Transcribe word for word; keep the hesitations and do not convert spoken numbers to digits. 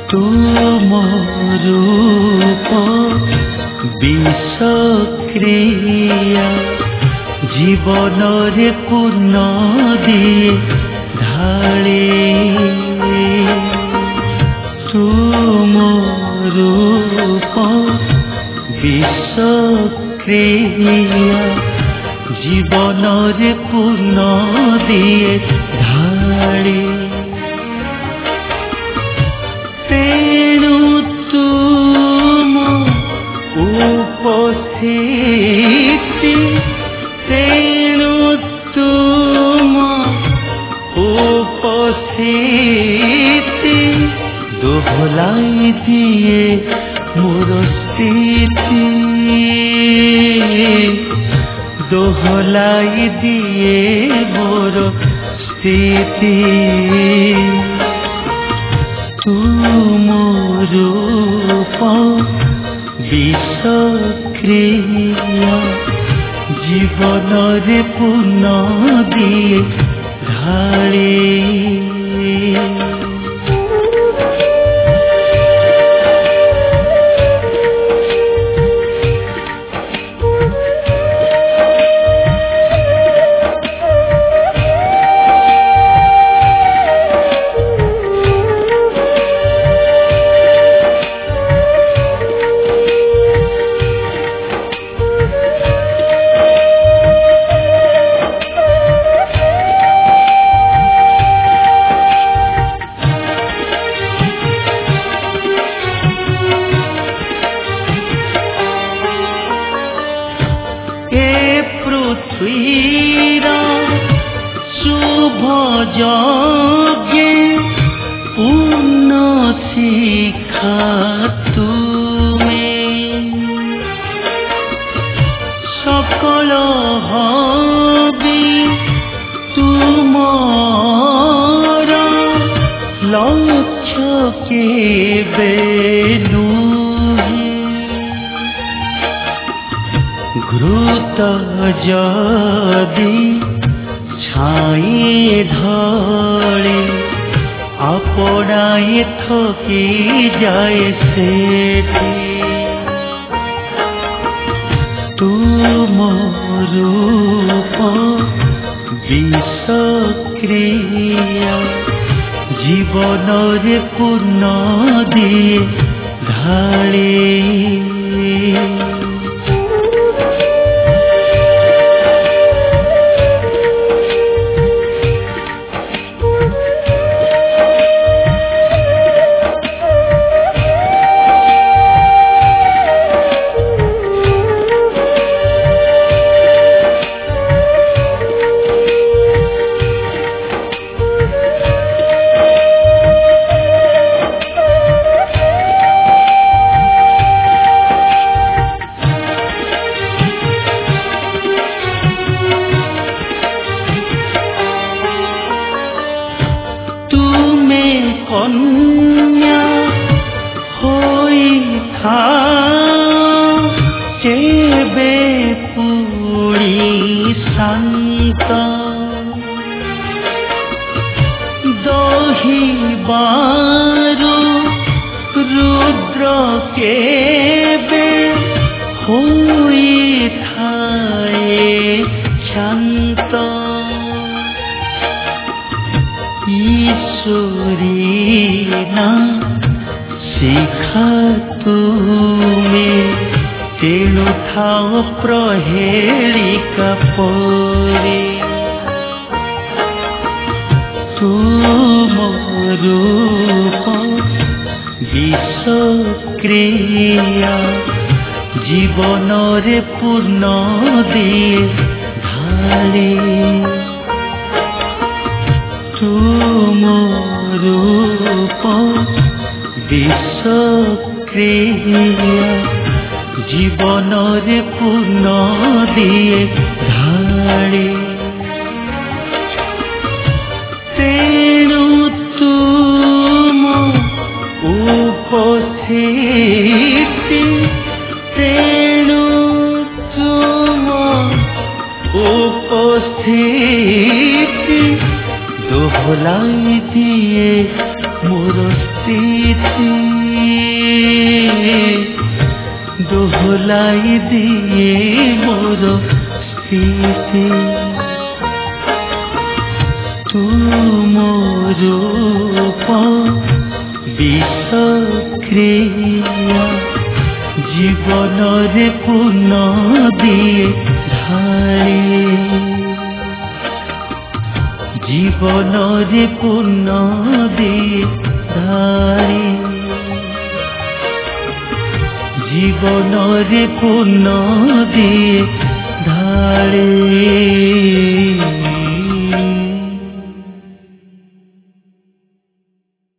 तुम रूप विषक्रिया जीवन रे पूर्ण दिए ढाले तुम रूप विषक्रिया जीवन रे पूर्ण दिए ढाले तेणु तुम उपस्थिति तेणु तुम उपस्थिति दोहलाई दिए मोर स्थिति दोहलाई दिए मोर स्थिति तुम रूप विषक्रिया जीवन रे पूर्ण दिए ढाले पृथ्वीरा शुभ यज्ञे पूर्ण शिखा तुमे सकल हबि तुमर लक्ष्य केबे घृत जदि छाई ढले अपनाए थकी जाए सेठी तुम रूप विषक्रिया जीवन रे पूर्ण दिए ढाले कन्या होई था केबे पूरी शांत दही बारू रुद्र केबे होई थाए शांत ईश्वरी ना शिखा तुमे तेणु थाओ प्रहेलिका परे तुम रूप विषक्रिया जीवन रे पूर्ण दिए ढाले तुम रूप विषक्रिया जीवन रे पूर्ण दिए ढाले तेणु तुम उपस्थिति तेणु तुम उपस्थिति दोहलाई दिए मोर स्थिति স্মৃতি দোহলাই দিয়ে মোর স্মৃতি তুমোর রূপ বিষক্রিয়া জীবনরে পুণ্য দিয়ে ঢালি জীবনরে পুণ্য দিয়ে ঢালি জীবনরে পুণ্য দিয়ে ঢালি